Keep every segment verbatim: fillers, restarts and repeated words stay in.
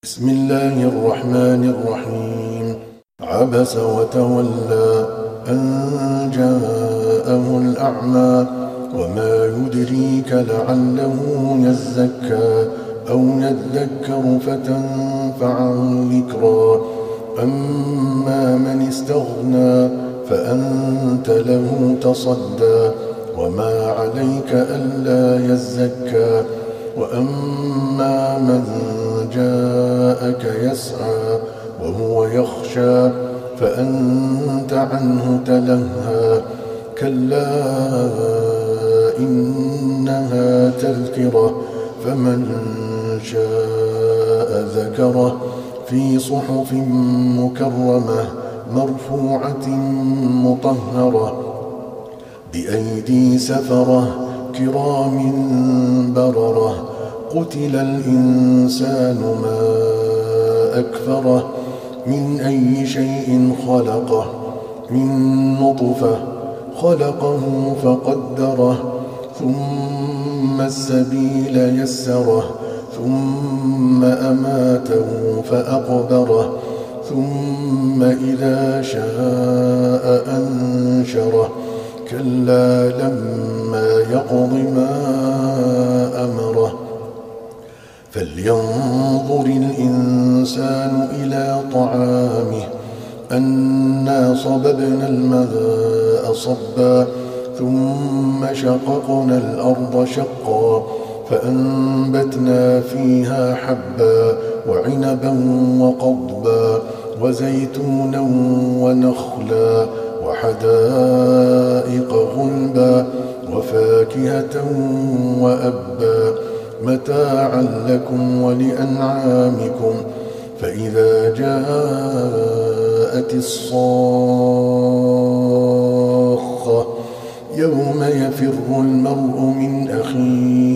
بسم الله الرحمن الرحيم. عبس وتولى أن جاءه الأعمى وما يدريك لعله يزكى أو يذكر فتنفعه الذكرى. أما من استغنى فأنت له تصدى وما عليك ألا يزكى. وأما من جاءك يسعى وهو يخشى فأنت عنه تلهى. كلا إنها تذكرة فمن شاء ذكره في صحف مكرمة مرفوعة مطهرة بأيدي سفرة كرام بررة. قتل الإنسان ما أكفره من أي شيء خلقه من نطفة خلقه فقدره ثم السبيل يسره ثم أماته فأقبره ثم إذا شاء أنشره. كلا لما يقض ما أمره. فلينظر الإنسان إلى طعامه أنا صببنا الماء صبا ثم شققنا الأرض شقا فأنبتنا فيها حبا وعنبا وقضبا وزيتونا ونخلا وحدائق غلبا وفاكهة وأبا متاعا لكم ولأنعامكم. فإذا جاءت الصاخة يوم يفر المرء من أخيه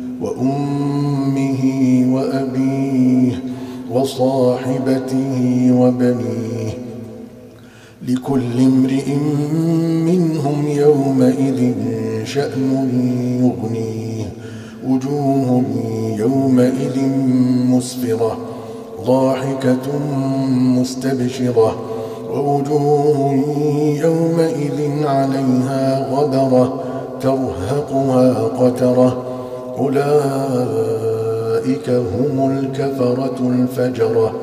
وأمه وأبيه وصاحبته وبنيه لكل امرئ منهم يومئذ شأن يغنيه. وجوه يومئذ مسفرة ضاحكة مستبشرة ووجوه يومئذ عليها غبرة ترهقها قترة. أولئك هم الكفرة الفجرة.